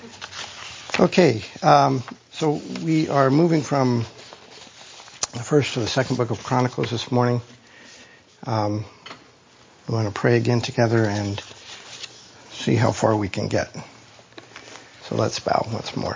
Okay, so we are moving from the first to the second book of Chronicles this morning. We want to pray again together and see how far we can get. So let's bow once more.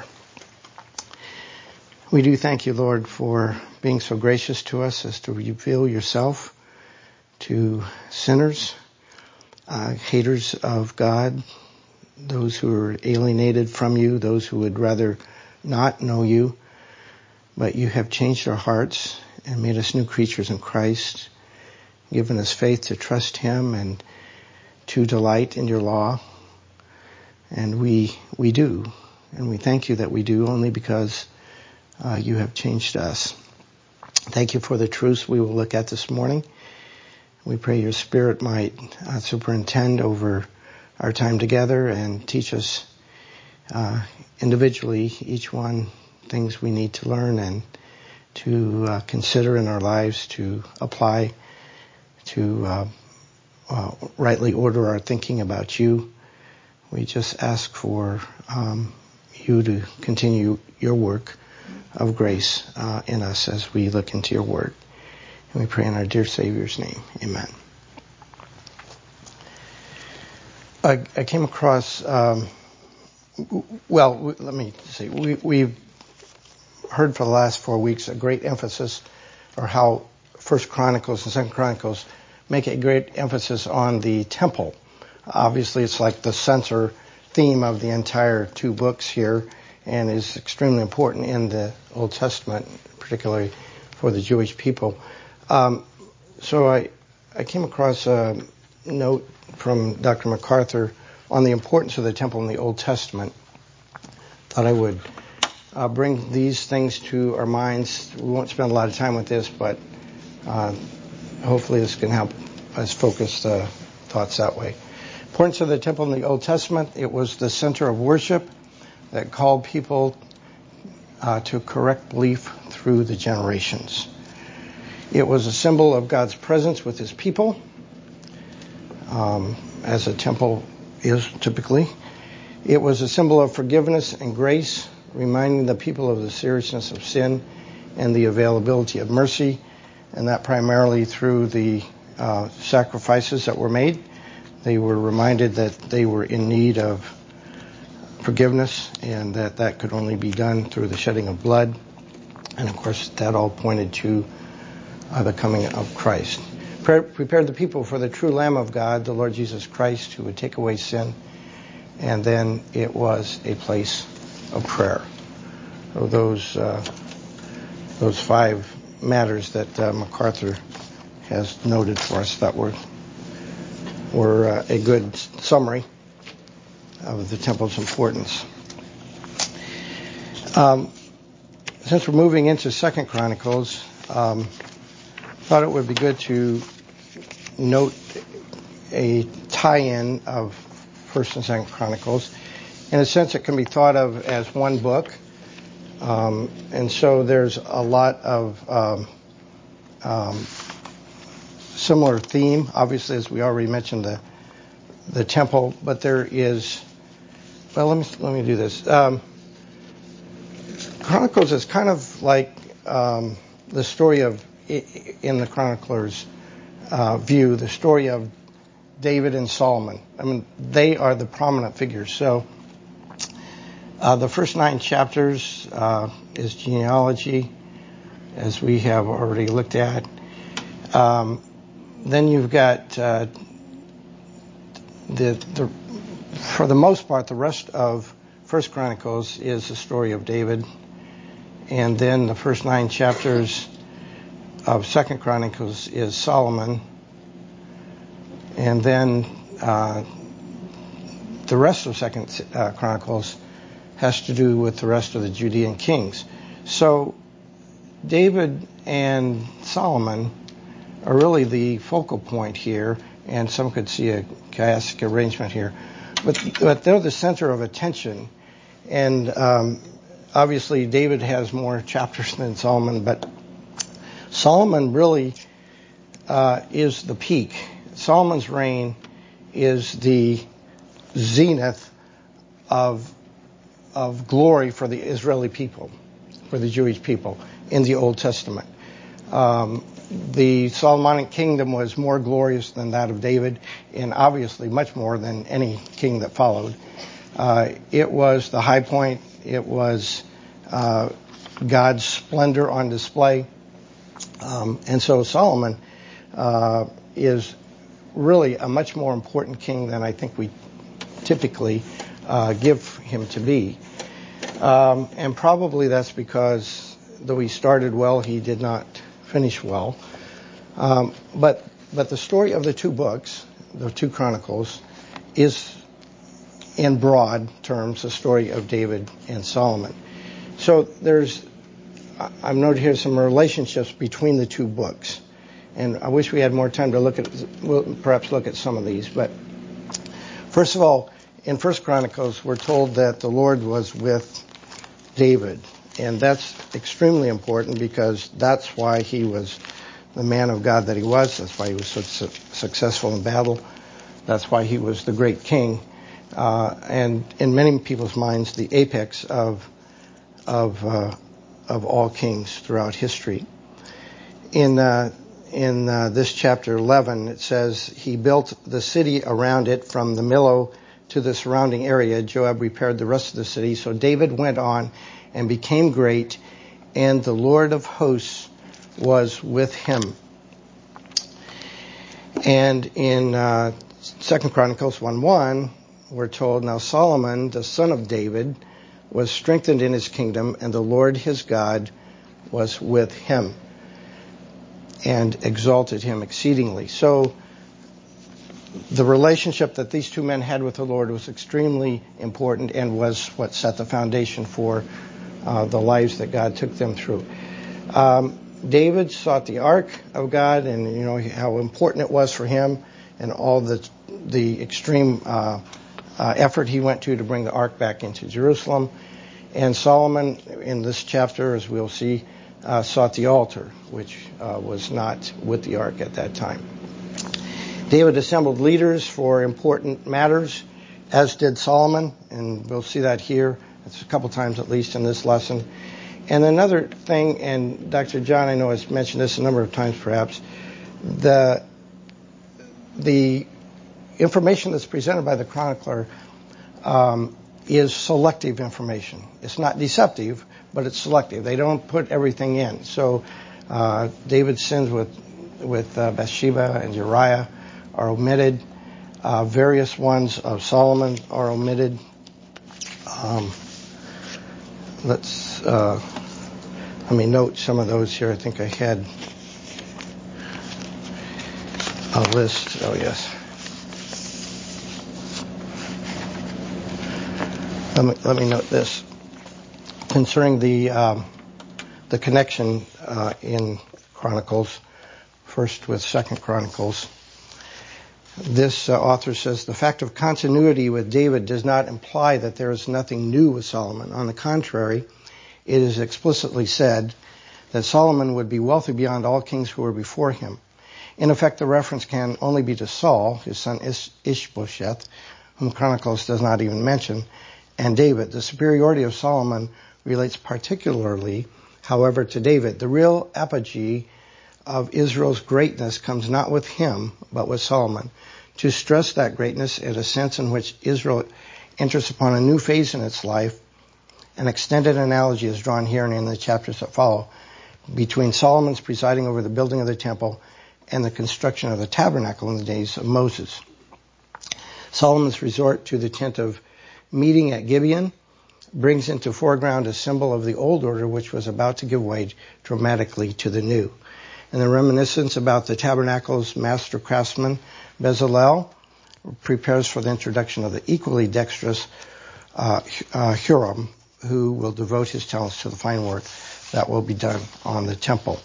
We do thank you, Lord, for being so gracious to us as to reveal yourself to sinners, haters of God, those who are alienated from you, those who would rather not know you. But you have changed our hearts and made us new creatures in Christ, given us faith to trust him and to delight in your law. And we do. And we thank you that we do only because you have changed us. Thank you for the truths we will look at this morning. We pray your Spirit might superintend over our time together and teach us individually, each one, things we need to learn and to consider in our lives, to apply, to rightly order our thinking about you. We just ask for you to continue your work of grace in us as we look into your word. And we pray in our dear Savior's name. Amen. I came across, let me say, we've heard for the last 4 weeks a great emphasis, or how First Chronicles and Second Chronicles make a great emphasis on the temple. Obviously, it's like the center theme of the entire two books here, and is extremely important in the Old Testament, particularly for the Jewish people. So I came across a note from Dr. MacArthur on the importance of the temple in the Old Testament. Thought I would bring these things to our minds. We won't spend a lot of time with this, but hopefully this can help us focus the thoughts that way. Importance of the temple in the Old Testament: it was the center of worship that called people to correct belief through the generations. It was a symbol of God's presence with his people, as a temple is typically. It was a symbol of forgiveness and grace, reminding the people of the seriousness of sin and the availability of mercy, and that primarily through the sacrifices that were made. They were reminded that they were in need of forgiveness, and that could only be done through the shedding of blood. And of course, that all pointed to the coming of Christ. Prepared the people for the true Lamb of God, the Lord Jesus Christ, who would take away sin. And then it was a place of prayer. So those 5 matters that MacArthur has noted for us that were a good summary of the temple's importance. Since we're moving into Second Chronicles, thought it would be good to note a tie-in of First and Second Chronicles. In a sense, it can be thought of as one book, and so there's a lot of similar theme. Obviously, as we already mentioned, the temple, but there is. Well, let me do this. Chronicles is kind of like the story of, in the chronicler's view, the story of David and Solomon. I mean, they are the prominent figures. So the first 9 chapters is genealogy, as we have already looked at. Then you've got for the most part, the rest of First Chronicles is the story of David, and then the first 9 chapters of Second Chronicles is Solomon, and then the rest of Second Chronicles has to do with the rest of the Judean kings. So David and Solomon are really the focal point here, and some could see a chiastic arrangement here, but they're the center of attention. And obviously David has more chapters than Solomon, but Solomon really is the peak. Solomon's reign is the zenith of of glory for the Israeli people, for the Jewish people in the Old Testament. The Solomonic kingdom was more glorious than that of David, and obviously much more than any king that followed. It was the high point. It was God's splendor on display. And so Solomon is really a much more important king than I think we typically give him to be. And probably that's because though he started well, he did not finish well. But the story of the two books, the two Chronicles, is in broad terms the story of David and Solomon. So I've noted here some relationships between the two books. And I wish we had more time to perhaps look at some of these. But first of all, in 1 Chronicles, we're told that the Lord was with David. And that's extremely important because that's why he was the man of God that he was. That's why he was so successful in battle. That's why he was the great king. And in many people's minds, the apex of all kings throughout history. In this chapter 11, it says, he built the city around it from the Millo to the surrounding area. Joab repaired the rest of the city. So David went on and became great, and the Lord of hosts was with him. And in 2 Chronicles 1:1, we're told, now Solomon, the son of David, was strengthened in his kingdom, and the Lord his God was with him and exalted him exceedingly. So the relationship that these two men had with the Lord was extremely important and was what set the foundation for the lives that God took them through. David sought the Ark of God, and you know how important it was for him, and all the extreme effort he went to bring the Ark back into Jerusalem. And Solomon, in this chapter, as we'll see, sought the altar, which was not with the Ark at that time. David assembled leaders for important matters, as did Solomon, and we'll see that here. It's a couple times at least in this lesson. And another thing, and Dr. John, I know, has mentioned this a number of times perhaps, the information that's presented by the chronicler is selective information. It's not deceptive, but it's selective. They don't put everything in. So David's sins with Bathsheba and Uriah are omitted. Various ones of Solomon are omitted. Let me note some of those here. I think I had a list. Oh, yes. Let me note this concerning the connection in Chronicles, first with 2 Chronicles. This author says, the fact of continuity with David does not imply that there is nothing new with Solomon. On the contrary, it is explicitly said that Solomon would be wealthy beyond all kings who were before him. In effect, the reference can only be to Saul, his son Ishbosheth, whom Chronicles does not even mention, and David. The superiority of Solomon relates particularly, however, to David. The real apogee of Israel's greatness comes not with him, but with Solomon. To stress that greatness in a sense in which Israel enters upon a new phase in its life, an extended analogy is drawn here and in the chapters that follow between Solomon's presiding over the building of the temple and the construction of the tabernacle in the days of Moses. Solomon's resort to the tent of meeting at Gibeon brings into foreground a symbol of the old order which was about to give way dramatically to the new. And the reminiscence about the tabernacle's master craftsman, Bezalel, prepares for the introduction of the equally dexterous Huram, who will devote his talents to the fine work that will be done on the temple.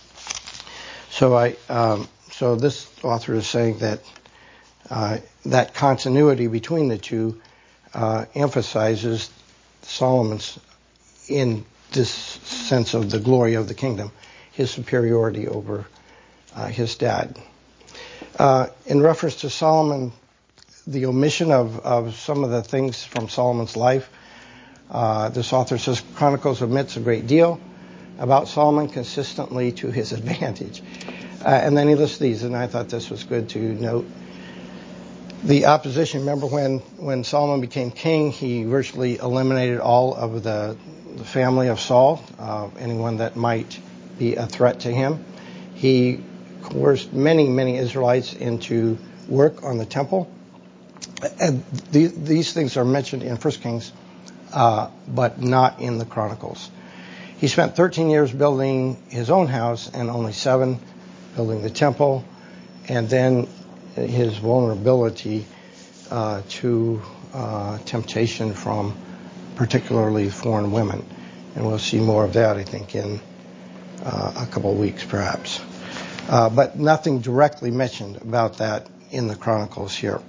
So this author is saying that that continuity between the two emphasizes Solomon's, in this sense of the glory of the kingdom, his superiority over his dad. In reference to Solomon, the omission of some of the things from Solomon's life This author says Chronicles omits a great deal about Solomon consistently to his advantage. And then he lists these, and I thought this was good to note. The opposition, remember when Solomon became king, he virtually eliminated all of the family of Saul, anyone that might be a threat to him. He coerced many Israelites into work on the temple. And these things are mentioned in 1 Kings, but not in the Chronicles. He spent 13 years building his own house and only 7 building the temple. And then his vulnerability to temptation from particularly foreign women. And we'll see more of that, I think, in a couple of weeks, perhaps. But nothing directly mentioned about that in the Chronicles here.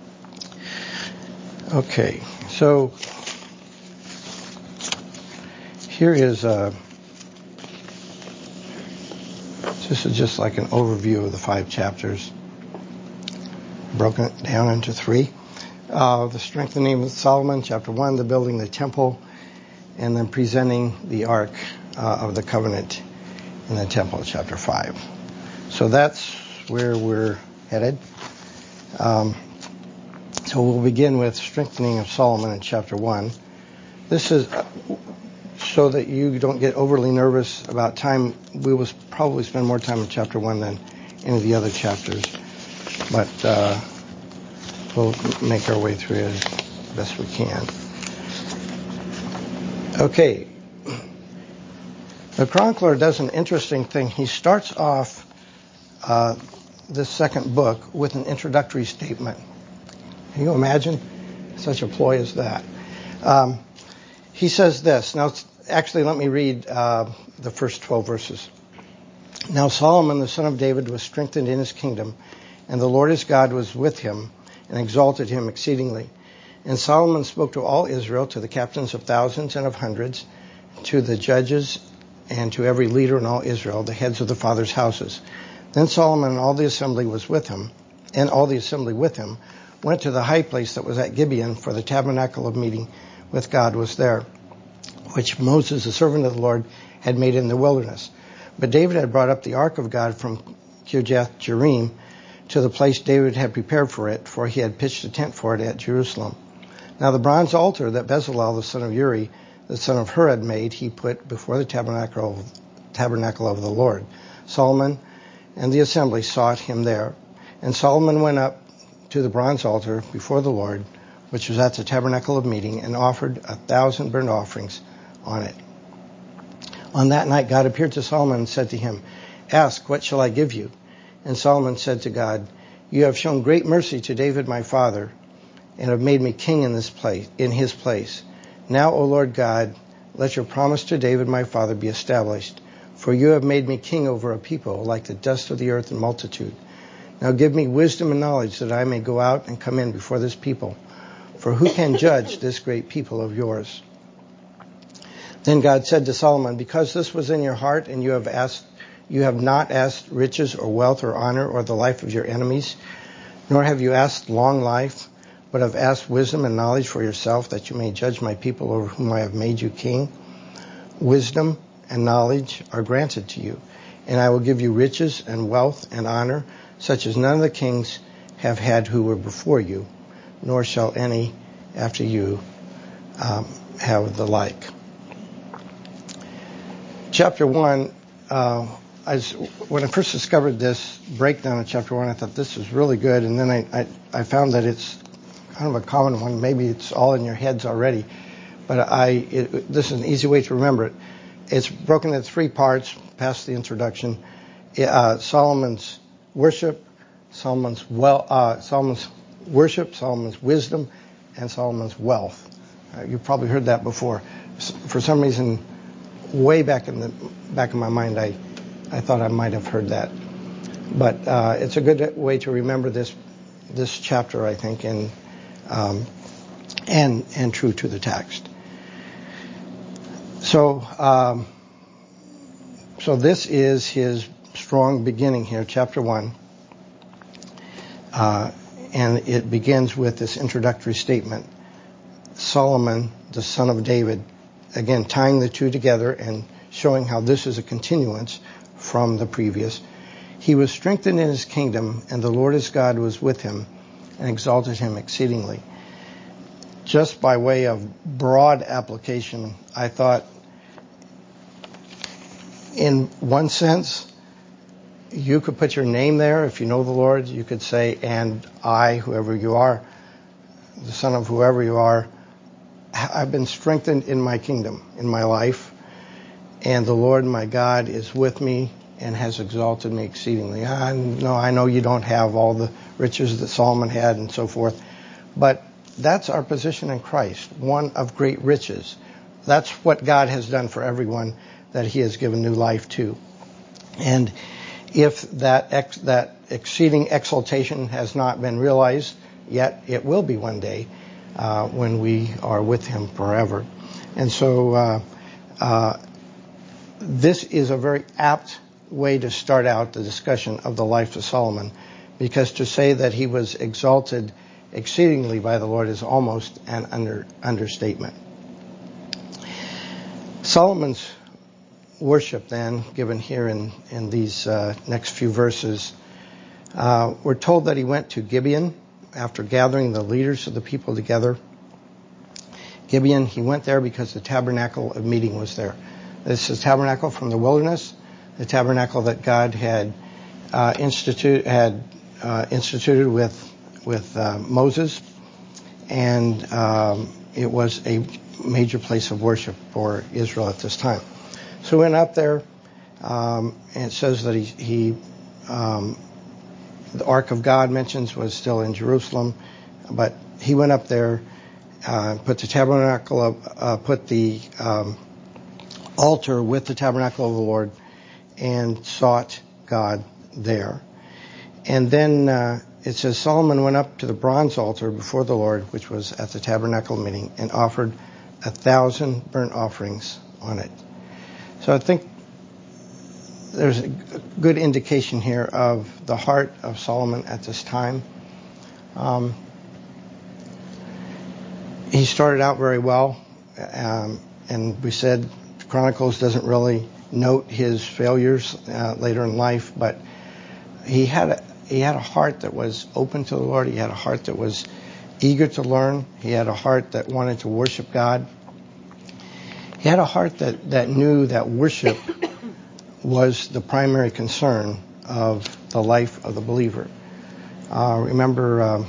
Okay, so here is this is just like an overview of the 5 chapters, broken it down into 3. The strengthening of Solomon, chapter 1, the building the temple, and then presenting the Ark of the Covenant in the temple, chapter 5. So that's where we're headed. So we'll begin with strengthening of Solomon in chapter 1. This is so that you don't get overly nervous about time. We will probably spend more time in chapter 1 than any of the other chapters. But we'll make our way through it as best we can. Okay. The chronicler does an interesting thing. He starts off this second book with an introductory statement. Can you imagine such a ploy as that? He says this. Now, actually, let me read the first 12 verses. Now Solomon, the son of David, was strengthened in his kingdom, and the Lord his God was with him and exalted him exceedingly. And Solomon spoke to all Israel, to the captains of thousands and of hundreds, to the judges, and to every leader in all Israel, the heads of the fathers' houses. Then Solomon and all the assembly with him, went to the high place that was at Gibeon, for the tabernacle of meeting with God was there, which Moses, the servant of the Lord, had made in the wilderness. But David had brought up the ark of God from Kirjath-jearim to the place David had prepared for it, for he had pitched a tent for it at Jerusalem. Now the bronze altar that Bezalel, the son of Uri, the son of Hur, had made, he put before the tabernacle of the Lord. Solomon and the assembly sought him there. And Solomon went up to the bronze altar before the Lord, which was at the tabernacle of meeting, and offered 1,000 burnt offerings on it. On that night God appeared to Solomon and said to him, "Ask, what shall I give you?" And Solomon said to God, "You have shown great mercy to David my father, and have made me king in his place. Now, O Lord God, let your promise to David my father be established, for you have made me king over a people like the dust of the earth in multitude. Now give me wisdom and knowledge, that I may go out and come in before this people. For who can judge this great people of yours?" Then God said to Solomon, "Because this was in your heart, and you have not asked riches or wealth or honor or the life of your enemies, nor have you asked long life, but have asked wisdom and knowledge for yourself, that you may judge my people over whom I have made you king. Wisdom and knowledge are granted to you, and I will give you riches and wealth and honor, such as none of the kings have had who were before you, nor shall any after you have the like." Chapter 1, when I first discovered this breakdown of chapter 1, I thought this was really good, and then I found that it's kind of a common one. Maybe it's all in your heads already, but this is an easy way to remember it. It's broken into 3 parts past the introduction. Solomon's worship, Solomon's wisdom, and Solomon's wealth. You've probably heard that before. For some reason, way back in the back of my mind, I thought I might have heard that. But it's a good way to remember this chapter, I think, and true to the text. So this is his strong beginning here, chapter 1. And it begins with this introductory statement. Solomon, the son of David, again tying the two together and showing how this is a continuance from the previous. He was strengthened in his kingdom, and the Lord his God was with him and exalted him exceedingly. Just by way of broad application, I thought, in one sense, you could put your name there. If you know the Lord, you could say, and I, whoever you are, the son of whoever you are, I've been strengthened in my kingdom, in my life, and the Lord my God is with me and has exalted me exceedingly. I know you don't have all the riches that Solomon had and so forth, but that's our position in Christ, one of great riches. That's what God has done for everyone that he has given new life to. And if that exceeding exaltation has not been realized yet, it will be one day when we are with him forever. And so this is a very apt way to start out the discussion of the life of Solomon, because to say that he was exalted exceedingly by the Lord is almost an understatement. Solomon's worship then, given here in these next few verses, we're told that he went to Gibeon after gathering the leaders of the people together. Gibeon, he went there because the tabernacle of meeting was there. This is tabernacle from the wilderness, the tabernacle that God had instituted with Moses, and it was a major place of worship for Israel at this time. So we went up there, and it says that the Ark of God mentions was still in Jerusalem, but he went up there, put the tabernacle put the altar with the tabernacle of the Lord, and sought God there. And then it says Solomon went up to the bronze altar before the Lord, which was at the tabernacle meeting, and offered 1,000 burnt offerings on it. So I think there's a good indication here of the heart of Solomon at this time. He started out very well, and we said Chronicles doesn't really note his failures later in life, but he had a heart that was open to the Lord. He had a heart that was eager to learn. He had a heart that wanted to worship God. He had a heart that knew that worship was the primary concern of the life of the believer. Remember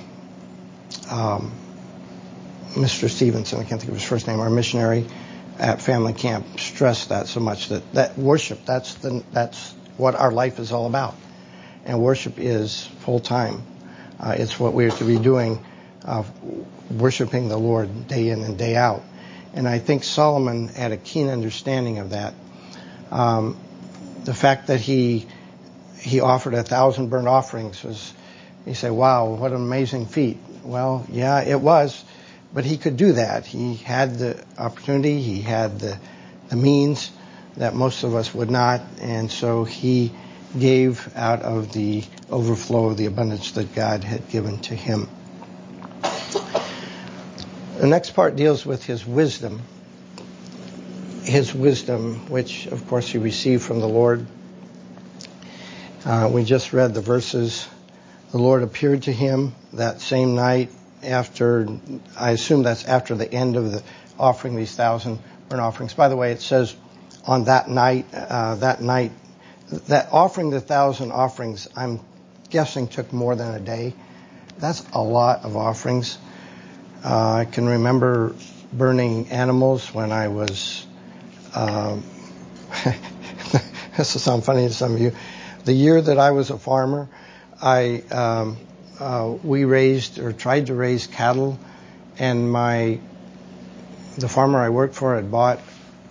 Mr. Stevenson, I can't think of his first name, our missionary at family camp, stressed that so much, that worship, that's what our life is all about. And worship is full-time. It's what we're to be doing, worshiping the Lord day in and day out. And I think Solomon had a keen understanding of that. The fact that he offered 1,000 burnt offerings was, you say, wow, what an amazing feat. Well, yeah, it was, but he could do that. He had the opportunity, he had the means that most of us would not, and so he gave out of the overflow of the abundance that God had given to him. The next part deals with his wisdom, which, of course, he received from the Lord. We just read the verses. The Lord appeared to him that same night after, I assume that's after the end of the offering these 1,000 burnt offerings. By the way, it says on that night, that offering the 1,000 offerings, I'm guessing took more than a day. That's a lot of offerings. I can remember burning animals when I was, this will sound funny to some of you. The year that I was a farmer, we raised or tried to raise cattle, and the farmer I worked for had bought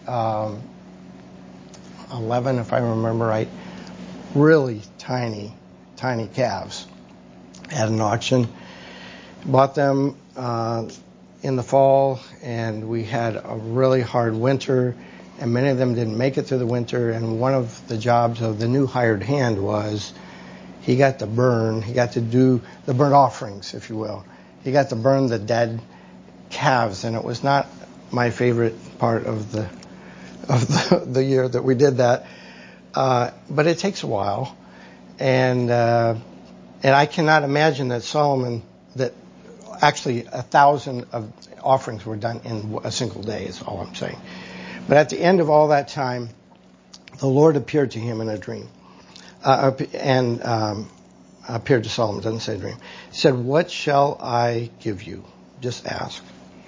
11, if I remember right, really tiny calves at an auction. Bought them in the fall, and we had a really hard winter, and many of them didn't make it through the winter. And one of the jobs of the new hired hand was he got to do the burnt offerings, if you will. He got to burn the dead calves, and it was not my favorite part of the year that we did that. But it takes a while, and I cannot imagine that Solomon, that actually 1,000 of offerings were done in a single day, is all I'm saying. But at the end of all that time, the Lord appeared to him in a dream, and appeared to Solomon, doesn't say dream. He said, "What shall I give you? Just ask."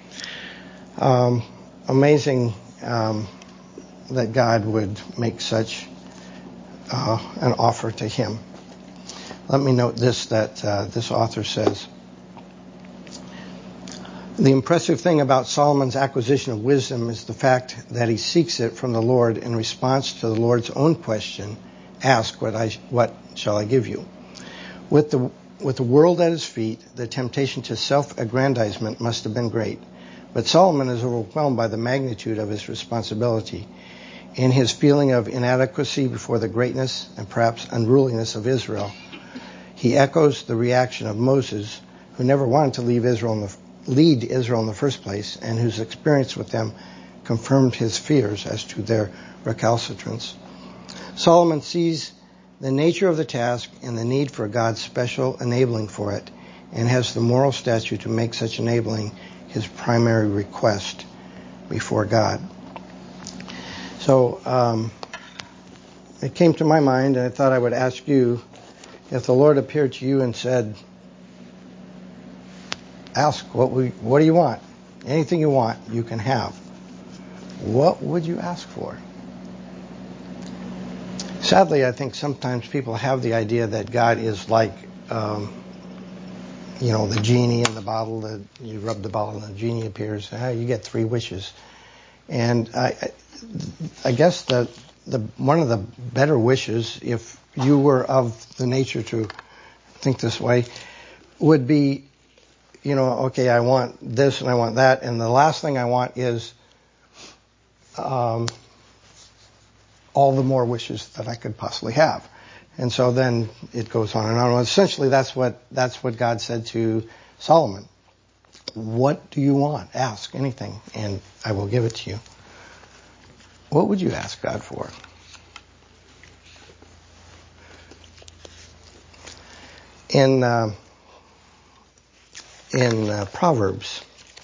Amazing that God would make such an offer to him. Let me note this, that this author says, the impressive thing about Solomon's acquisition of wisdom is the fact that he seeks it from the Lord in response to the Lord's own question, "Ask, what shall I give you?" With the world at his feet, the temptation to self-aggrandizement must have been great. But Solomon is overwhelmed by the magnitude of his responsibility. In his feeling of inadequacy before the greatness and perhaps unruliness of Israel, he echoes the reaction of Moses, who never wanted to lead Israel in the first place, and whose experience with them confirmed his fears as to their recalcitrance. Solomon sees the nature of the task and the need for God's special enabling for it, and has the moral stature to make such enabling his primary request before God. So it came to my mind, and I thought I would ask you, if the Lord appeared to you and said, "Ask, what do you want? Anything you want, you can have." What would you ask for? Sadly, I think sometimes people have the idea that God is like, the genie in the bottle. That you rub the bottle and the genie appears. You get 3 wishes. And I guess that one of the better wishes, if you were of the nature to think this way, would be, okay, I want this and I want that, and the last thing I want is all the more wishes that I could possibly have. And so then it goes on and on. Essentially, that's what God said to Solomon. What do you want? Ask anything, and I will give it to you. What would you ask God for? In Proverbs,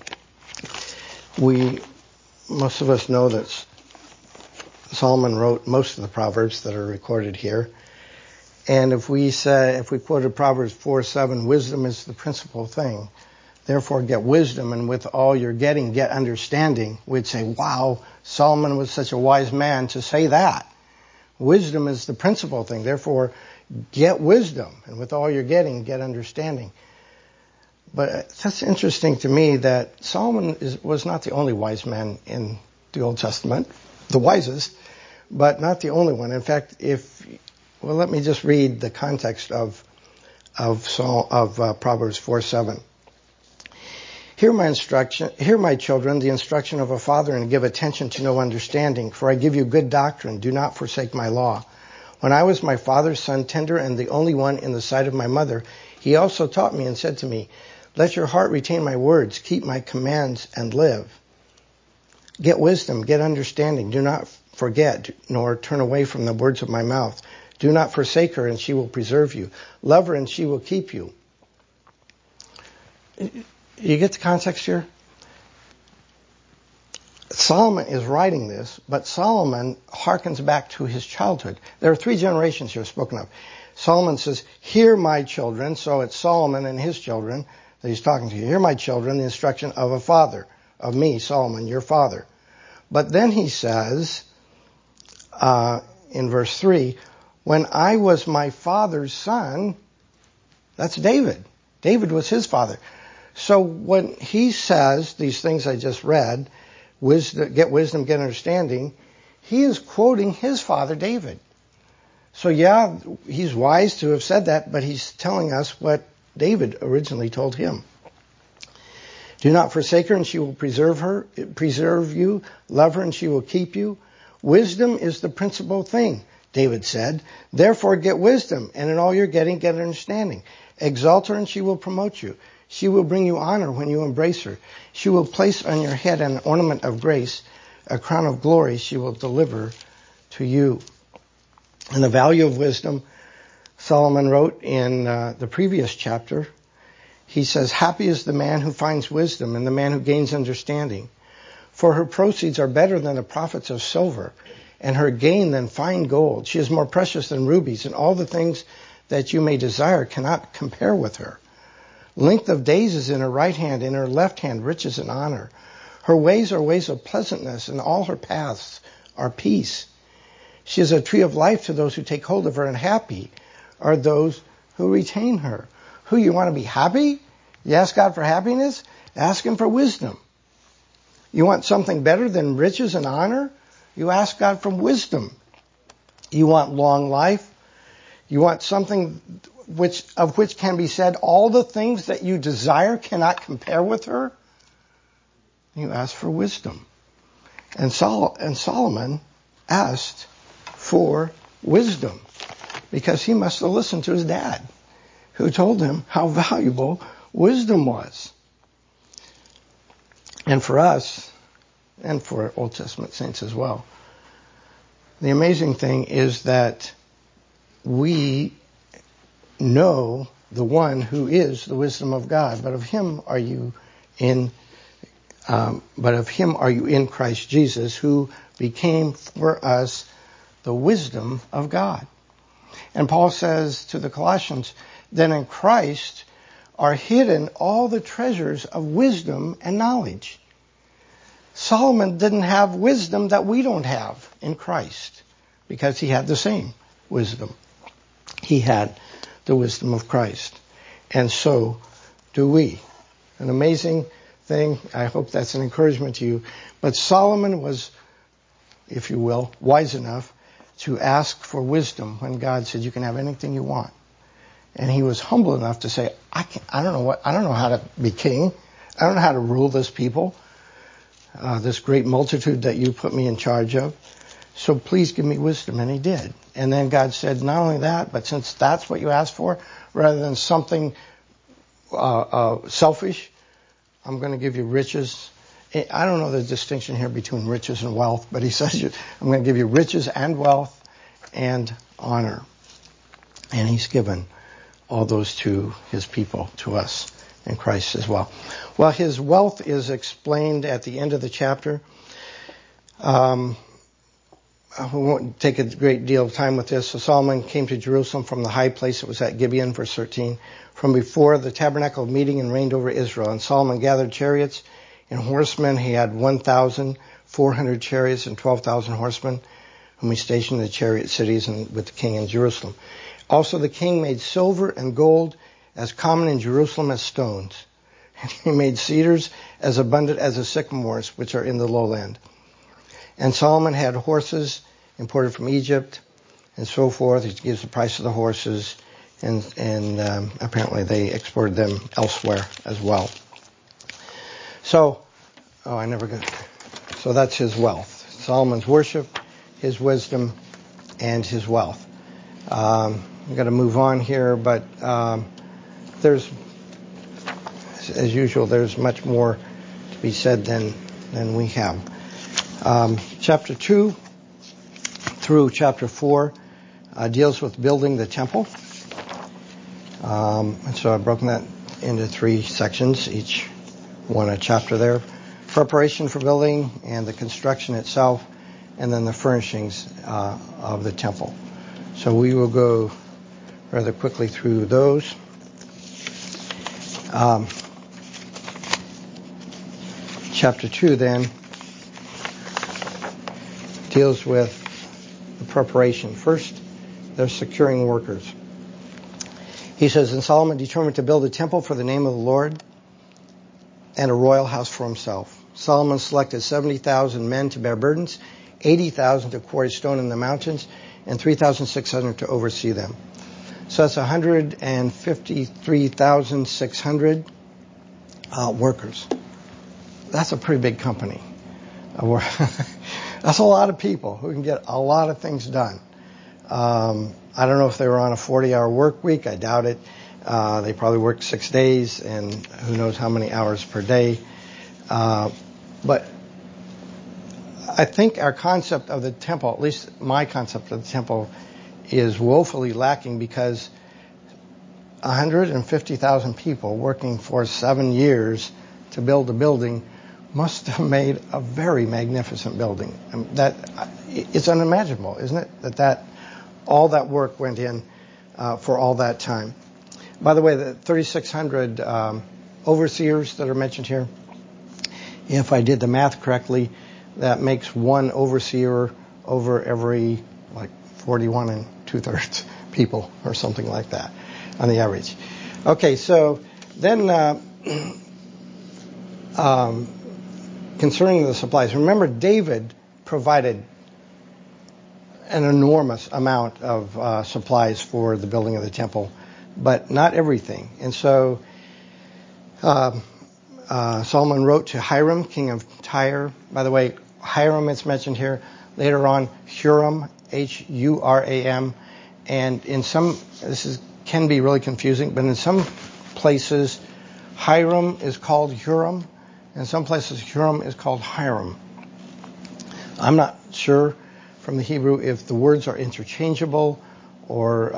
most of us know that Solomon wrote most of the Proverbs that are recorded here. And if we quoted Proverbs 4:7, wisdom is the principal thing. Therefore get wisdom, and with all you're getting, get understanding. We'd say, wow, Solomon was such a wise man to say that. Wisdom is the principal thing. Therefore get wisdom, and with all you're getting, get understanding. But that's interesting to me that Solomon was not the only wise man in the Old Testament, the wisest, but not the only one. In fact, let me just read the context of Proverbs 4:7. Hear my children, the instruction of a father, and give attention to know understanding. For I give you good doctrine. Do not forsake my law. When I was my father's son, tender and the only one in the sight of my mother, he also taught me and said to me, let your heart retain my words, keep my commands and live. Get wisdom, get understanding. Do not forget, nor turn away from the words of my mouth. Do not forsake her, and she will preserve you. Love her, and she will keep you. You get the context here? Solomon is writing this, but Solomon harkens back to his childhood. There are 3 generations here spoken of. Solomon says, hear my children, so it's Solomon and his children that he's talking to. Hear my children, the instruction of a father, of me, Solomon, your father. But then he says, in verse 3, when I was my father's son, that's David. David was his father. So when he says these things I just read, get wisdom, get understanding, he is quoting his father David. So yeah, he's wise to have said that, but he's telling us what David originally told him. Do not forsake her, and she will preserve you. Love her, and she will keep you. Wisdom is the principal thing, David said. Therefore get wisdom, and in all you're getting, get understanding. Exalt her, and she will promote you. She will bring you honor when you embrace her. She will place on your head an ornament of grace, a crown of glory she will deliver to you. And the value of wisdom, Solomon wrote in the previous chapter. He says, happy is the man who finds wisdom and the man who gains understanding. For her proceeds are better than the profits of silver, and her gain than fine gold. She is more precious than rubies, and all the things that you may desire cannot compare with her. Length of days is in her right hand, in her left hand riches and honor. Her ways are ways of pleasantness, and all her paths are peace. She is a tree of life to those who take hold of her, and happy are those who retain her. Who, you want to be happy? You ask God for happiness? Ask Him for wisdom. You want something better than riches and honor? You ask God for wisdom. You want long life? You want something of which can be said, all the things that you desire cannot compare with her? You ask for wisdom. And Solomon asked for wisdom because he must have listened to his dad, who told him how valuable wisdom was. And for us, and for Old Testament saints as well, the amazing thing is that we know the one who is the wisdom of God, but of him are you in Christ Jesus, who became for us the wisdom of God. And Paul says to the Colossians, then in Christ are hidden all the treasures of wisdom and knowledge. Solomon didn't have wisdom that we don't have in Christ because he had the same wisdom. He had the wisdom of Christ. And so do we. An amazing thing. I hope that's an encouragement to you. But Solomon was, if you will, wise enough to ask for wisdom when God said you can have anything you want. And he was humble enough to say, I don't know how to be king. I don't know how to rule this people, this great multitude that you put me in charge of. So please give me wisdom. And he did. And then God said, not only that, but since that's what you asked for, rather than something selfish, I'm going to give you riches. I don't know the distinction here between riches and wealth, but he says, I'm going to give you riches and wealth and honor. And he's given all those to his people, to us in Christ as well. Well, his wealth is explained at the end of the chapter. We won't take a great deal of time with this. So Solomon came to Jerusalem from the high place that was at Gibeon, verse 13, from before the tabernacle of meeting, and reigned over Israel. And Solomon gathered chariots and horsemen. He had 1,400 chariots and 12,000 horsemen, whom he stationed in the chariot cities and with the king in Jerusalem. Also the king made silver and gold as common in Jerusalem as stones. And he made cedars as abundant as the sycamores, which are in the lowland. And Solomon had horses imported from Egypt and so forth. He gives the price of the horses, and apparently they exported them elsewhere as well. So that's his wealth. Solomon's worship, his wisdom, and his wealth. We've got to move on here, but there's, as usual, there's much more to be said than we have. Chapter 2 through chapter 4 deals with building the temple. And so I've broken that into 3 sections, each one a chapter there. Preparation for building and the construction itself, and then the furnishings of the temple. So we will go rather quickly through those. Chapter 2 then deals with the preparation. First, they're securing workers. He says, and Solomon determined to build a temple for the name of the Lord and a royal house for himself. Solomon selected 70,000 men to bear burdens, 80,000 to quarry stone in the mountains, and 3,600 to oversee them. So that's 153,600 workers. That's a pretty big company. That's a lot of people who can get a lot of things done. I don't know if they were on a 40-hour work week. I doubt it. They probably worked 6 days and who knows how many hours per day. But I think our concept of the temple, at least my concept of the temple, is woefully lacking because 150,000 people working for 7 years to build a building must have made a very magnificent building. That it's unimaginable, isn't it? That all that work went in for all that time. By the way, the 3,600 overseers that are mentioned here, if I did the math correctly, that makes one overseer over every 41 2/3 people or something like that on the average. Okay, so then concerning the supplies, remember David provided an enormous amount of supplies for the building of the temple, but not everything. And so Solomon wrote to Hiram, king of Tyre. By the way, Hiram is mentioned here. Later on, Huram, Huram. And in some, can be really confusing, but in some places, Hiram is called Huram. In some places, Huram is called Hiram. I'm not sure from the Hebrew if the words are interchangeable or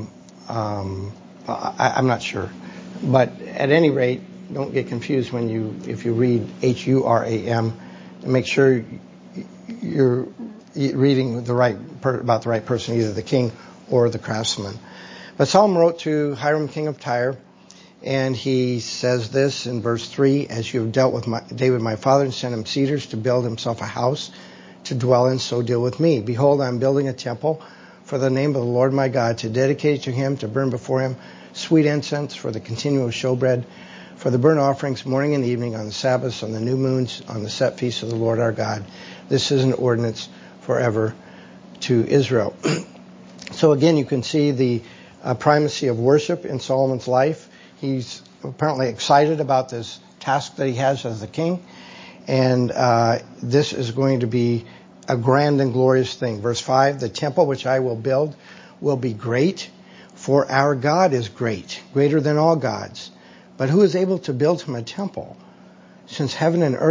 I'm not sure. But at any rate, don't get confused if you read Huram, and make sure you're reading about the right person, either the king or the craftsman. But Solomon wrote to Hiram, king of Tyre, and he says this in verse 3, as you have dealt with David my father and sent him cedars to build himself a house to dwell in, so deal with me. Behold, I am building a temple for the name of the Lord my God, to dedicate it to him, to burn before him sweet incense, for the continual showbread, for the burnt offerings morning and evening, on the Sabbaths, on the new moons, on the set feasts of the Lord our God. This is an ordinance forever to Israel. So again, you can see the primacy of worship in Solomon's life. He's apparently excited about this task that he has as the king. And this is going to be a grand and glorious thing. Verse 5, the temple which I will build will be great, for our God is great, greater than all gods. But who is able to build him a temple, since heaven and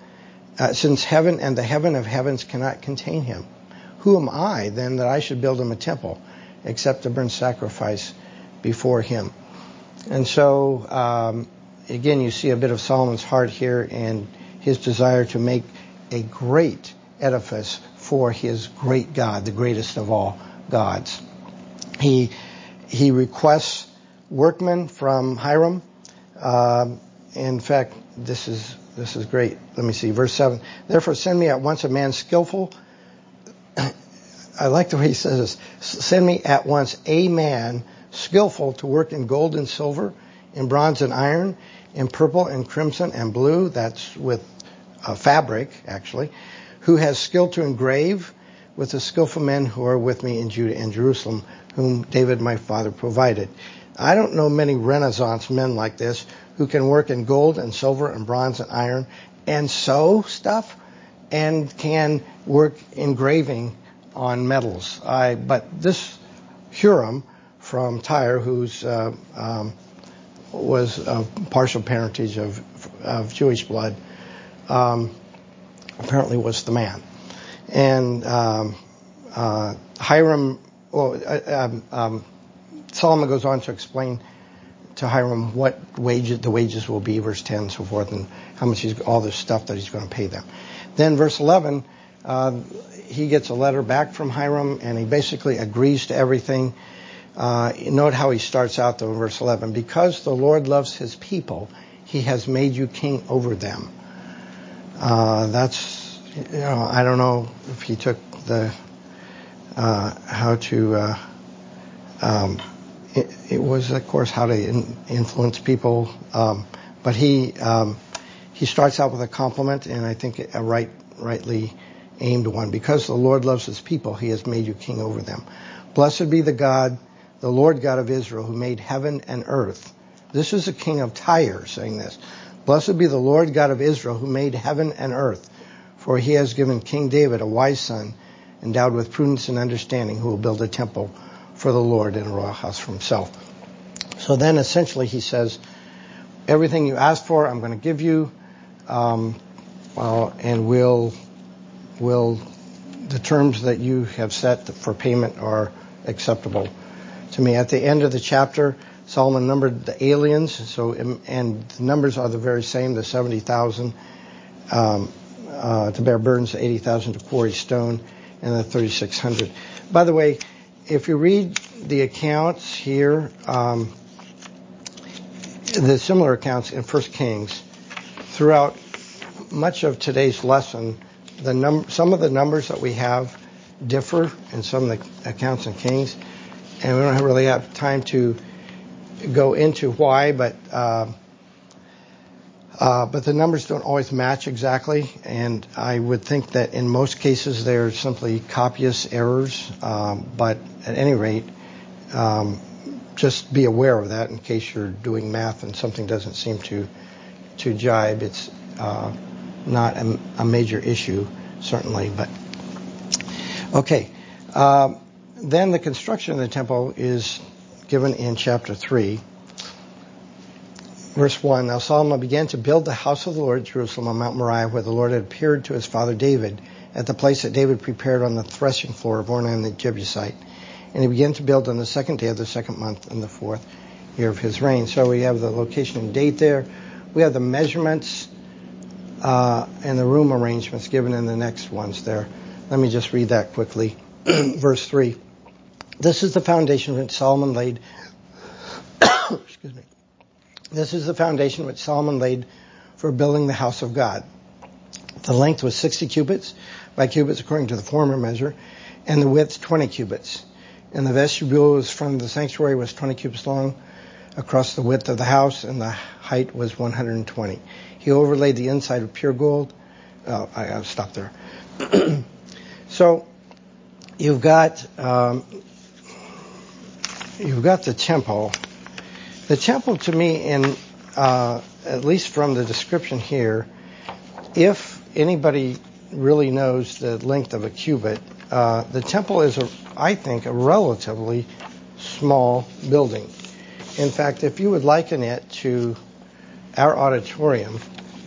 the heaven of heavens cannot contain him? Who am I, then, that I should build him a temple, except to burn sacrifice before him? And so, again, you see a bit of Solomon's heart here and his desire to make a great edifice for his great God, the greatest of all gods. He requests workmen from Hiram. In fact, this is great. Let me see, verse 7. Therefore, send me at once a man skillful. I like the way he says this. Send me at once a man skillful to work in gold and silver, in bronze and iron, in purple and crimson and blue. That's with fabric, actually. Who has skill to engrave, with the skillful men who are with me in Judah and Jerusalem, whom David my father provided. I don't know many Renaissance men like this who can work in gold and silver and bronze and iron and sew stuff and can work engraving on metals. But this Huram from Tyre, who's was of partial parentage of Jewish blood, apparently was the man. And Hiram, Solomon goes on to explain to Hiram what the wages will be, verse 10 and so forth, and how much all this stuff that he's going to pay them. Then verse 11, he gets a letter back from Hiram, and he basically agrees to everything. Note how he starts out though in verse 11. Because the Lord loves his people, he has made you king over them. That's, I don't know if he took the, how to, it was, of course, how to influence people. But he starts out with a compliment, and I think a rightly aimed one. Because the Lord loves his people, he has made you king over them. Blessed be the Lord God of Israel, who made heaven and earth. This is the king of Tyre saying this. Blessed be the Lord God of Israel, who made heaven and earth. For he has given King David a wise son, endowed with prudence and understanding, who will build a temple for the Lord and a royal house for himself. So then essentially he says, everything you asked for, I'm going to give you, and the terms that you have set for payment are acceptable to me. At the end of the chapter, Solomon numbered the aliens, and the numbers are the very same, the 70,000 to bear burdens, the 80,000 to quarry stone, and the 3,600. By the way, if you read the accounts here, the similar accounts in 1 Kings, throughout much of today's lesson, some of the numbers that we have differ in some of the accounts in Kings, and we don't really have time to go into why, but the numbers don't always match exactly, and I would think that in most cases they're simply copyist errors, but at any rate, just be aware of that in case you're doing math and something doesn't seem to jibe. It's not a major issue, certainly, but okay. Then the construction of the temple is given in chapter 3. Verse 1, Now Solomon began to build the house of the Lord at Jerusalem on Mount Moriah, where the Lord had appeared to his father David, at the place that David prepared on the threshing floor of Ornan the Jebusite. And he began to build on the second day of the second month in the 4th year of his reign. So we have the location and date there. We have the measurements and the room arrangements given in the next ones there. Let me just read that quickly. Verse 3. This is the foundation which Solomon laid. Excuse me. This is the foundation which Solomon laid for building the house of God. The length was 60 cubits by cubits according to the former measure, and the width 20 cubits. And the vestibule from the sanctuary was 20 cubits long across the width of the house, and the height was 120. He overlaid the inside with pure gold. I'll stop there. So you've got the temple. The temple, to me, at least from the description here, if anybody really knows the length of a cubit, the temple is, I think, a relatively small building. In fact, if you would liken it to our auditorium,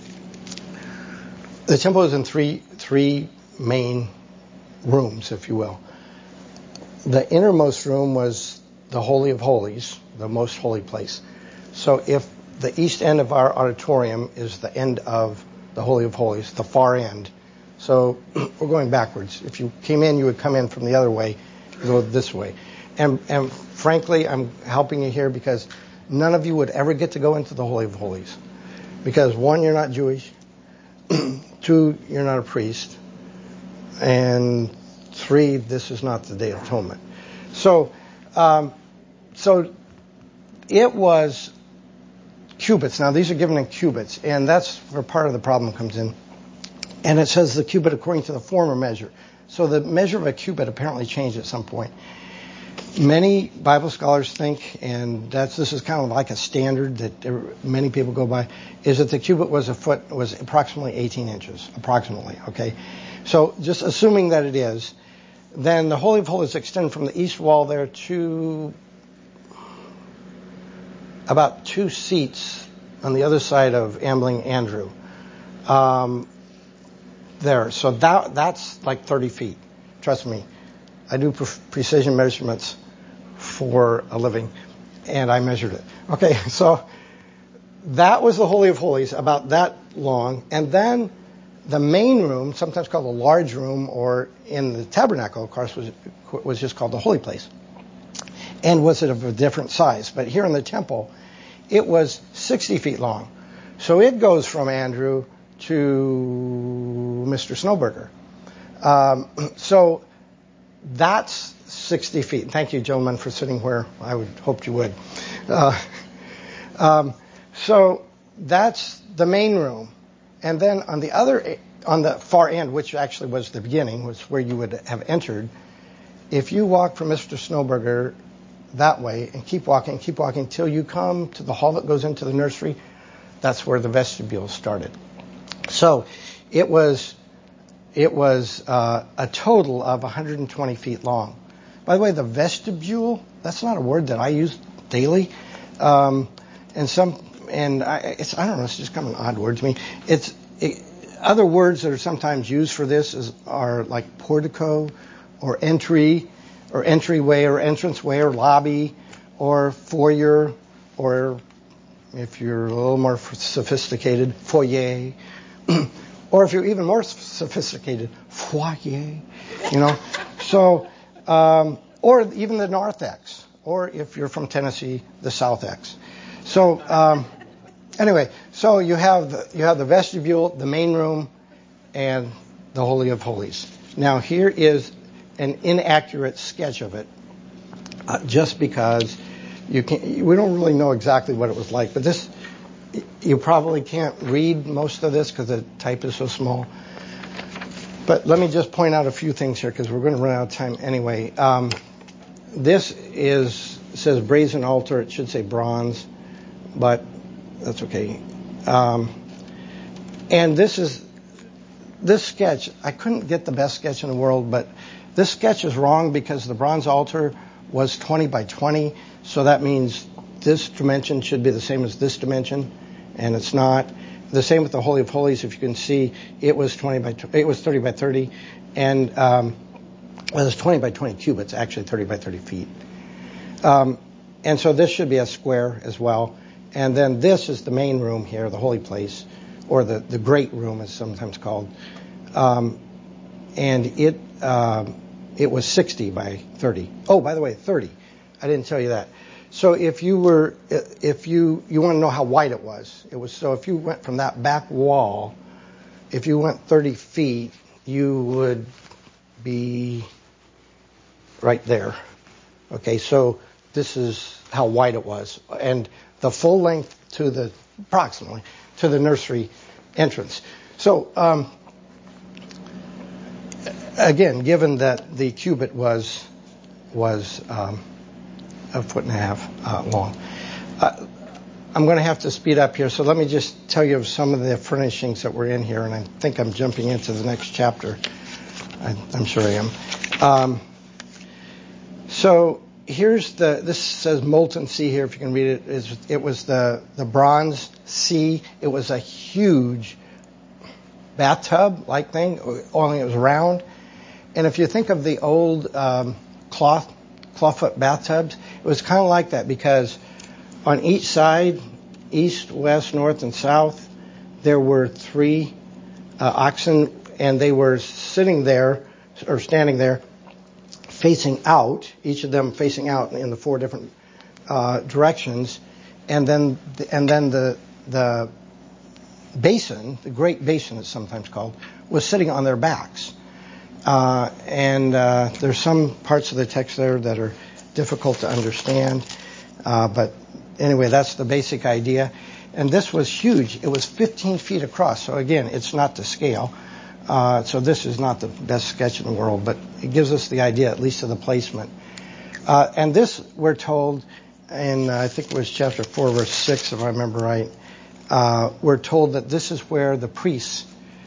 the temple is in three main rooms, if you will. The innermost room was the Holy of Holies, the most holy place. So if the east end of our auditorium is the end of the Holy of Holies, the far end. So we're going backwards. If you came in, you would come in from the other way, go this way. And frankly, I'm helping you here because none of you would ever get to go into the Holy of Holies. Because 1, you're not Jewish. 2, you're not a priest. And 3, this is not the Day of Atonement. So it was cubits. Now, these are given in cubits, and that's where part of the problem comes in. And it says the cubit according to the former measure. So the measure of a cubit apparently changed at some point. Many Bible scholars think, and this is kind of like a standard that many people go by, is that the cubit was approximately 18 inches, approximately, okay? So just assuming that it is, then the Holy of Holies extended from the east wall there to about 2 seats on the other side of Ambling Andrew. There. So that's like 30 feet. Trust me. I do precision measurements for a living, and I measured it. Okay, so that was the Holy of Holies, about that long. And then the main room, sometimes called the large room, or in the tabernacle, of course, was just called the holy place. And was it of a different size? But here in the temple, it was 60 feet long. So it goes from Andrew to Mr. Snowberger. So that's 60 feet. Thank you, gentlemen, for sitting where I would hoped you would. So that's the main room. And then on the far end, which actually was the beginning, was where you would have entered, if you walk from Mr. Snowberger that way and keep walking till you come to the hall that goes into the nursery, that's where the vestibule started. So it was a total of 120 feet long. By the way, the vestibule, that's not a word that I use daily. and some, and I don't know, it's just kind of an odd word to me. Other words that are sometimes used for this are like portico, or entry, or entryway, or entranceway, or lobby, or foyer, or if you're a little more sophisticated, foyer, or if you're even more sophisticated, foyer, So, or even the North X, or if you're from Tennessee, the South X. So, anyway, so you have the vestibule, the main room, and the Holy of Holies. Now, here is an inaccurate sketch of it, just because we don't really know exactly what it was like. But this, you probably can't read most of this because the type is so small. But let me just point out a few things here because we're going to run out of time anyway. This says brazen altar. It should say bronze, but that's okay. And this sketch, I couldn't get the best sketch in the world, but this sketch is wrong because the bronze altar was 20 by 20, so that means this dimension should be the same as this dimension, and it's not. The same with the Holy of Holies. If you can see, it was 30 by 30, and it's 20 by 20 cubits, actually 30 by 30 feet. And so this should be a square as well. And then this is the main room here, the holy place, or the great room, as sometimes called. And it was 60 by 30. Oh, by the way, 30. I didn't tell you that. So if you want to know how wide it was, so if you went from that back wall, if you went 30 feet, you would be right there. Okay, so this is how wide it was, and the full length approximately to the nursery entrance. So again, given that the cubit was a foot and a half long. I'm going to have to speed up here, so let me just tell you of some of the furnishings that were in here, and I think I'm jumping into the next chapter. I'm sure I am. So this says molten sea here, if you can read it. It was the bronze sea. It was a huge bathtub-like thing, only it was round. And if you think of the old clawfoot bathtubs, it was kind of like that, because on each side, east, west, north, and south, there were 3 oxen, and they were sitting there, or standing there, facing out, each of them facing out in the 4 different directions, and then the basin, the great basin it's sometimes called, was sitting on their backs. And there's some parts of the text there that are difficult to understand. But anyway, that's the basic idea. And this was huge. It was 15 feet across. So again, it's not to scale. So this is not the best sketch in the world, but it gives us the idea, at least of the placement. And this, we're told, in I think it was chapter 4, verse 6, if I remember right, we're told that this is where the priests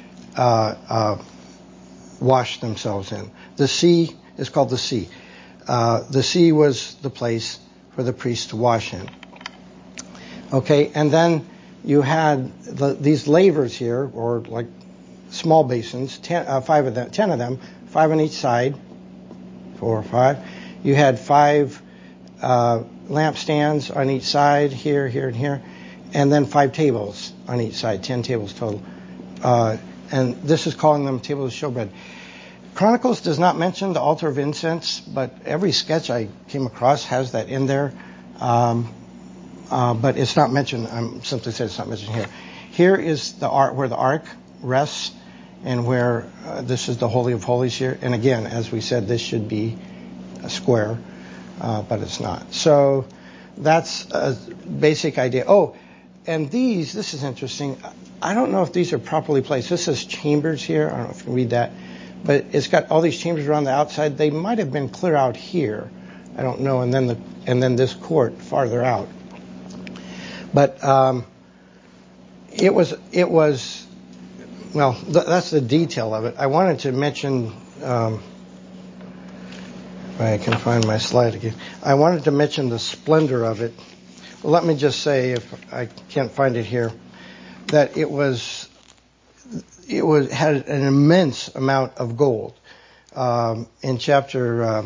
wash themselves in. The sea is called the sea. The sea was the place for the priests to wash in. Okay, and then you had these lavers here, or like small basins, 10 of them, 5 on each side, 4 or 5. You had 5 lampstands on each side, here, and here, and then 5 tables on each side, 10 tables total. And this is calling them tables of showbread. Chronicles does not mention the altar of incense, but every sketch I came across has that in there. But it's not mentioned. I'm simply saying it's not mentioned here. Here is the ark, where the ark rests, and where this is the Holy of Holies here. And again, as we said, this should be a square, but it's not. So that's a basic idea. Oh, and this is interesting. I don't know if these are properly placed. This says chambers here. I don't know if you can read that. But it's got all these chambers around the outside. They might have been clear out here. I don't know. And then this court farther out. But it was well, that's the detail of it. I wanted to mention, if I can find my slide again. I wanted to mention the splendor of it, let me just say, if I can't find it here, that it had an immense amount of gold. In chapter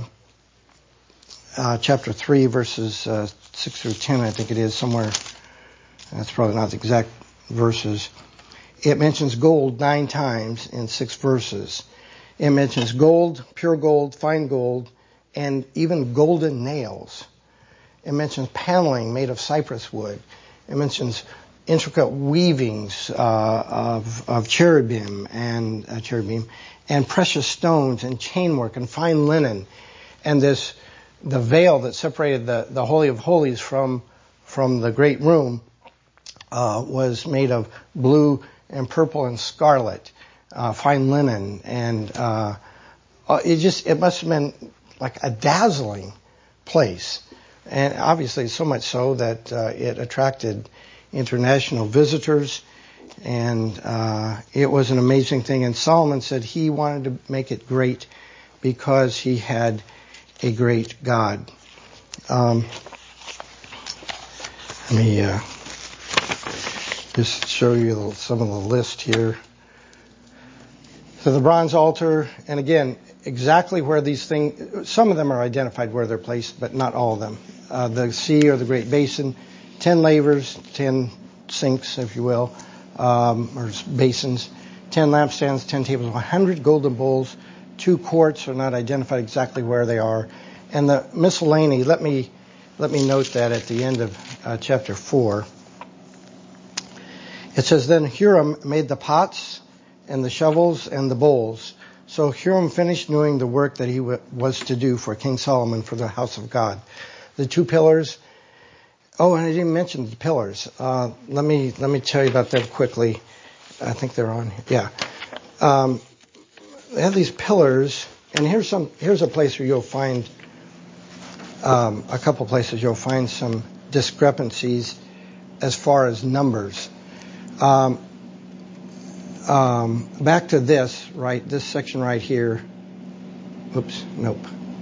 3, verses 6 through 10, I think it is, somewhere. That's probably not the exact verses. It mentions gold 9 times in 6 verses. It mentions gold, pure gold, fine gold, and even golden nails. It mentions paneling made of cypress wood. It mentions intricate weavings of cherubim and precious stones and chainwork and fine linen, and the veil that separated the Holy of Holies from the great room was made of blue and purple and scarlet, fine linen, and it must have been like a dazzling place, and obviously so much so that it attracted international visitors, and it was an amazing thing. And Solomon said he wanted to make it great because he had a great God. Let me just show you some of the list here. So the bronze altar, and again, exactly where these things, some of them are identified where they're placed, but not all of them. The sea or the Great Basin, 10 lavers, 10 sinks, if you will, or basins, 10 lampstands, 10 tables, 100 golden bowls, 2 courts are not identified exactly where they are, and the miscellany. Let me note that at the end of chapter 4, it says, "Then Huram made the pots and the shovels and the bowls." So Huram finished doing the work that he was to do for King Solomon for the house of God. The 2 pillars. Oh, and I didn't mention the pillars. Let me tell you about them quickly. I think they're on here. Yeah. They have these pillars, and here's a place where you'll find a couple places you'll find some discrepancies as far as numbers. Back to this, right? This section right here. Oops, nope.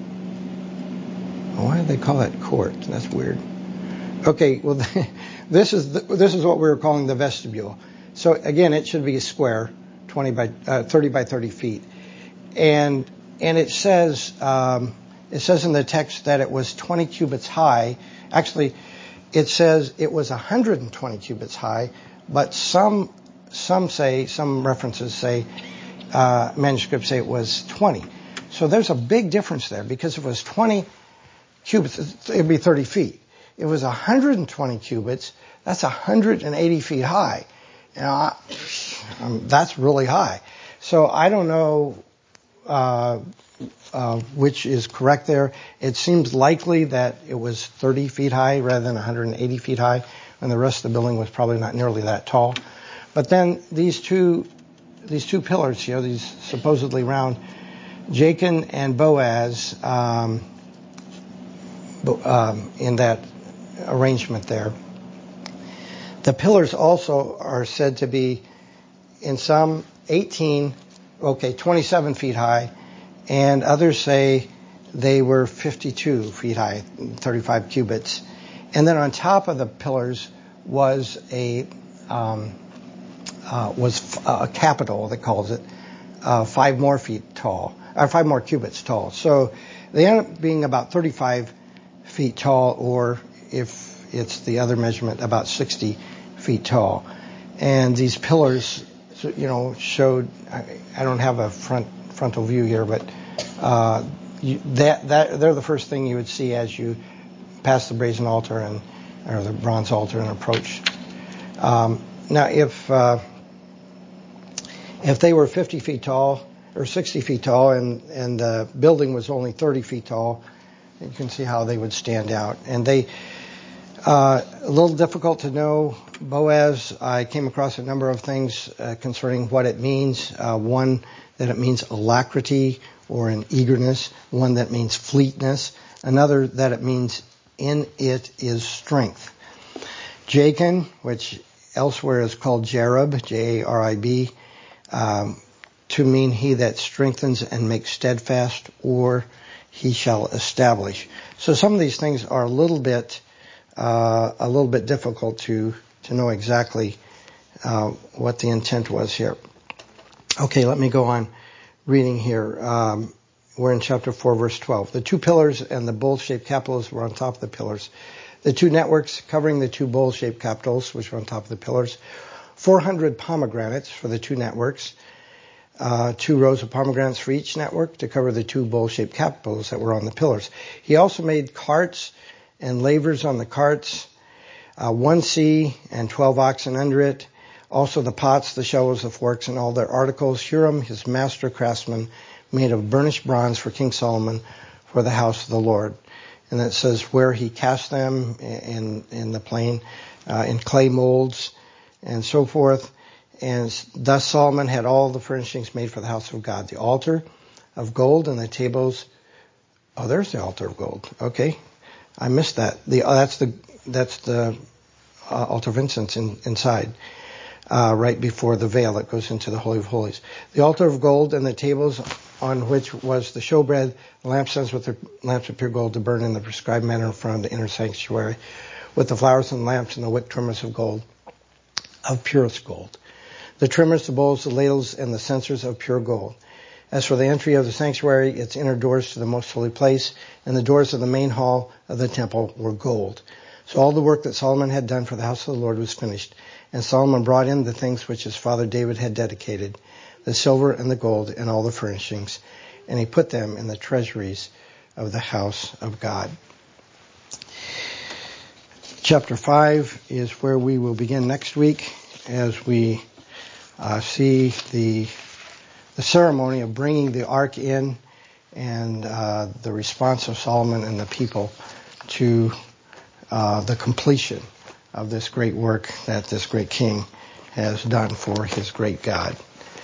Why do they call that court? That's weird. Okay, well, this is what we were calling the vestibule. So again, it should be a square, 30 by 30 feet, and it says in the text that it was 20 cubits high. Actually, it says it was 120 cubits high, but some references say, manuscripts say it was 20. So there's a big difference there, because if it was 20 cubits, it'd be 30 feet. It was 120 cubits, that's 180 feet high. Now, that's really high. So I don't know which is correct there. It seems likely that it was 30 feet high rather than 180 feet high, and the rest of the building was probably not nearly that tall. But then these two pillars here, these supposedly round, Jachin and Boaz, in that arrangement there. The pillars also are said to be, in some, 27 feet high, and others say they were 52 feet high, 35 cubits. And then on top of the pillars was a capital, they calls it, 5 more cubits tall. So they end up being about 35 feet tall, or if it's the other measurement, about 60 feet tall. And these pillars, showed, I don't have a frontal view here, but they're the first thing you would see as you pass the brazen altar or the bronze altar and approach. Now, if they were 50 feet tall or 60 feet tall, and the building was only 30 feet tall, you can see how they would stand out. And they, a little difficult to know. Boaz, I came across a number of things concerning what it means. One, that it means alacrity or an eagerness. One, that means fleetness. Another, that it means in it is strength. Jachin, which elsewhere is called Jarib, Jarib, to mean he that strengthens and makes steadfast, or he shall establish. So some of these things are a little bit a little bit difficult to know exactly what the intent was here. Okay, let me go on reading here. We're in chapter 4, verse 12. The 2 pillars and the bowl-shaped capitals were on top of the pillars. The 2 networks covering the 2 bowl-shaped capitals, which were on top of the pillars. 400 pomegranates for the 2 networks. 2 rows of pomegranates for each network to cover the 2 bowl-shaped capitals that were on the pillars. He also made carts and lavers on the carts, 1 sea and 12 oxen under it. Also the pots, the shovels, the forks, and all their articles. Huram, his master craftsman, made of burnished bronze for King Solomon for the house of the Lord. And it says where he cast them in the plain, in clay molds and so forth. And thus Solomon had all the furnishings made for the house of God. The altar of gold and the tables. Oh, there's the altar of gold. Okay. I missed that. That's the altar of incense inside. Right before the veil that goes into the Holy of Holies. The altar of gold and the tables on which was the showbread, the lampstands with the lamps of pure gold to burn in the prescribed manner in front of the inner sanctuary, with the flowers and lamps and the wick trimmers of gold, of purest gold. The trimmers, the bowls, the ladles, and the censers of pure gold. As for the entry of the sanctuary, its inner doors to the most holy place, and the doors of the main hall of the temple were gold. So all the work that Solomon had done for the house of the Lord was finished. And Solomon brought in the things which his father David had dedicated, the silver and the gold and all the furnishings, and he put them in the treasuries of the house of God. Chapter 5 is where we will begin next week as we see the ceremony of bringing the ark in and the response of Solomon and the people to the completion of this great work that this great king has done for his great God.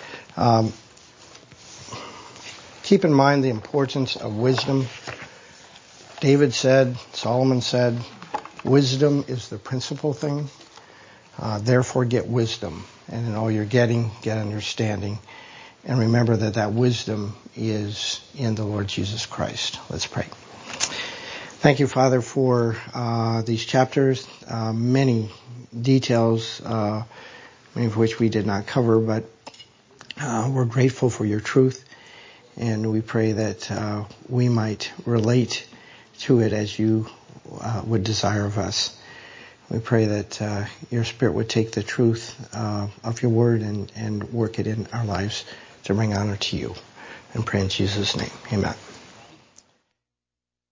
Keep in mind the importance of wisdom. David said, Solomon said, wisdom is the principal thing. Therefore get wisdom. And in all you're getting, get understanding. And remember that wisdom is in the Lord Jesus Christ. Let's pray. Thank you, Father, for these chapters. Many details, many of which we did not cover, but we're grateful for your truth. And we pray that we might relate to it as you would desire of us. We pray that your Spirit would take the truth of your word and work it in our lives to bring honor to you. And pray in Jesus' name. Amen.